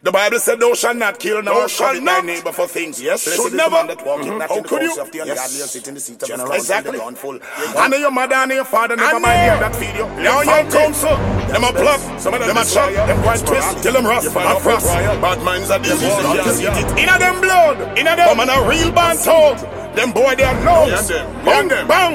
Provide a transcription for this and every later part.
The Bible said, thou shalt not kill, Thou shalt covet not. thy neighbor for things. Yes, Should blessed is the never. man that walketh not How in the could you? counsel of the ungodly, or sit in the seat of the scornful, Exactly. the scornful. Honor your mother and your father, never And mind more. them that feed you. Now Them young counsel, them a plot, Some of them them a is chop, fire, them quite it's twist, rock. kill them rough, You find and out frost. fire. Bad minds are disease, walk you out can't see here. it. Inna them blood, inna them, come on a real band told. Them boy they are nose, bang, bang,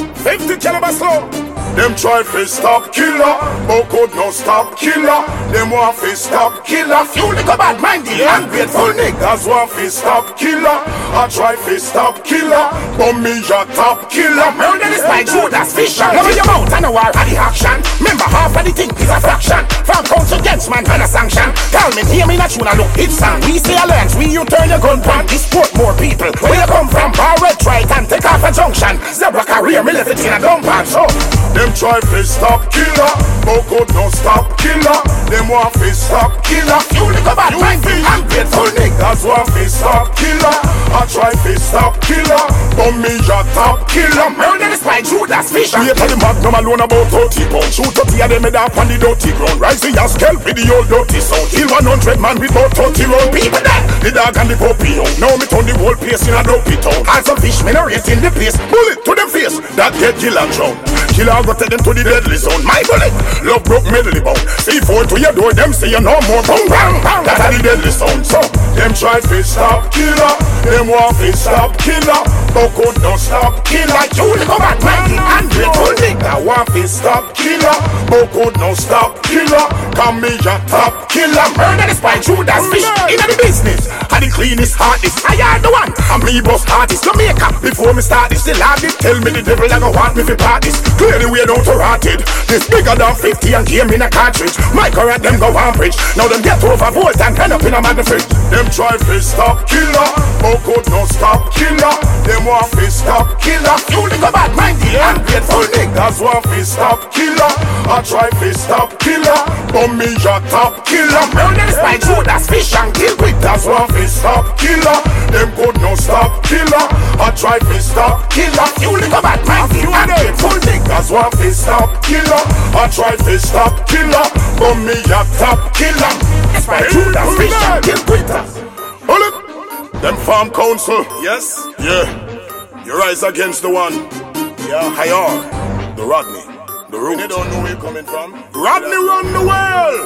50 caliber slow. Them try to stop killer, but could no stop killer. Them want to stop killer. Few little bad minded, ungrateful niggas want to stop killer. I try to stop killer, but me a top killer. Murder is by Judas Fisher. Never your mouth and a war at the action. Remember half of the thing is a fraction. From council against man and a sanction. Tell me, hear me not tune a look, it's song. We say alliance, we you turn your gun pan. Disport more people. Where you come from? Bar red, try it and take off a junction. Zebra career, me left it in a dump pan. So them try to stop killer, but could no stop killer. Them want to stop killer. you little bad minded, ungrateful nigga. That's want to stop killer. I try to stop killer, but me a top killer. Murder is by Judas Fisher. We tell the magnum alone about 30 pounds. Shoot 30 of them head up on the dirty ground. Rise the askel with the old dirty sound. Kill 100 man with about 30 round. People dead. The dog and the puppy out. Now me turn the whole place in a dopey town. As a fish, me no rate in the place. Bullet to them face, that get kill and drown. Killer go take them to the deadly zone. My bullet, love broke medley bound. C4 to your door, them say you no more. Boom, bang, bang. That's the deadly sound. So them try to stop killer, them want to stop killer, but could not stop killer. You little bad minded, ungrateful nigga. I want to stop killer, but could not stop killer. Come me a top killer. Murder is by Judas Fisher. Inna the business, I the cleanest hardest. I am the one. I'm me bust artist. Jamaica. Before me start this, the lad did tell me the devil I go want me for parties. Clearly we don't rotted. This bigger than 50 and game in a cartridge. My current them go on bridge. Now them get over volt and end up in a magnifique. Them try to stop killer, but could not stop killer. Them want to stop killer. You little bad minded, ungrateful nigga. That's want to stop killer. I try to stop killer, but me a top killer. Murder is by Judas Fisher and kill with. That's want to stop killer. Them could not stop killer. I try to stop killer. You little bad minded, ungrateful nigga. That's want to stop killer. I try to stop killer, but me a top killer. It's by Judas Fisher and kill with. Hold it. Them farm council. Yes. Yeah. You rise against the one. Yeah. Hayar. The Rodney. The root. They don't know where you're coming from. Rodney run the world.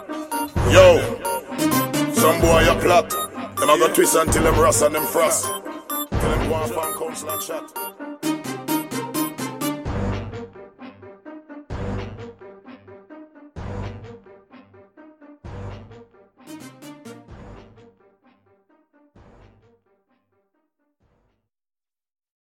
Yo. Some boy a plot. Them a go twist until them rust and them frost. Tell them go on farm council and chat.